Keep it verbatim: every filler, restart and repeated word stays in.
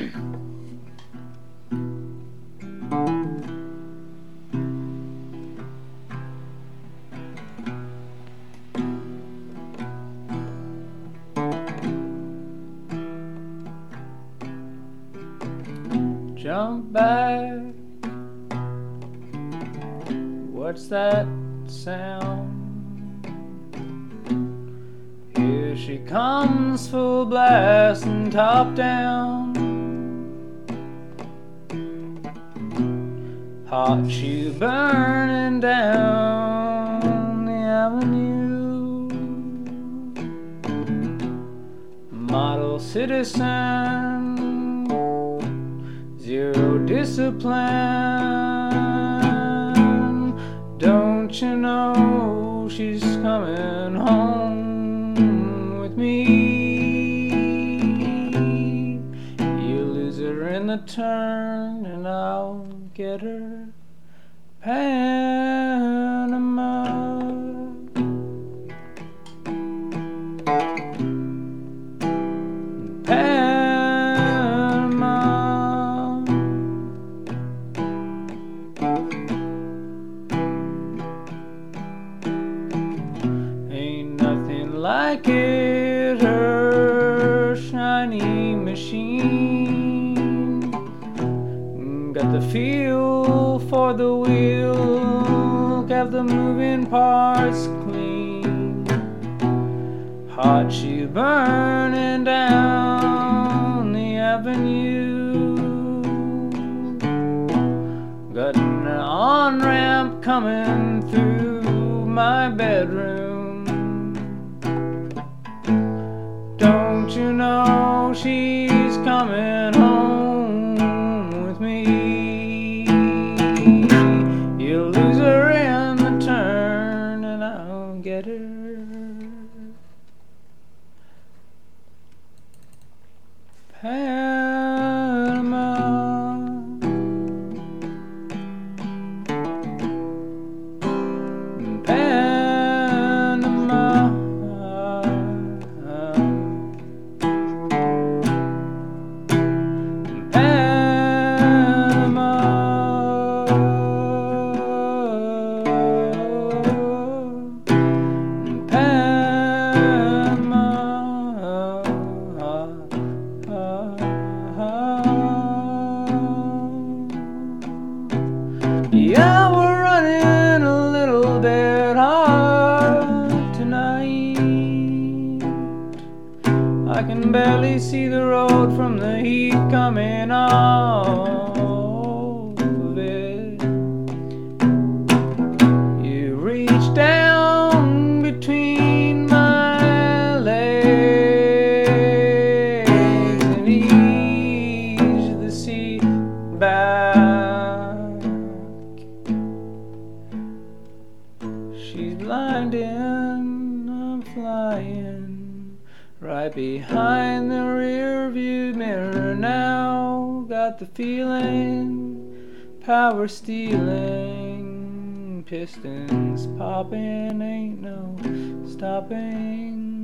Jump back. What's that sound? Here she comes, full blast and top down. Hot shoe burning down the avenue. Model citizen, zero discipline. Don't you know she's coming home with me? You lose her in the turn and I'll get her. Panama. Panama. Ain't nothing like it, her shiny machine. Got the feel for the wheel, got the moving parts clean. Hot shoe burning down the avenue. Got an on-ramp coming through my bedroom. Don't you know she's coming home with me? You'll lose her in the turn and I'll get her. Panama. Panama. Yeah, we're running a little bit hard tonight. I can barely see the road from the heat coming off of it. You reach down between my legs and ease the seat back. She's blinding, I'm flying right behind the rear view mirror now. Got the feeling, power stealing, pistons popping, ain't no stopping.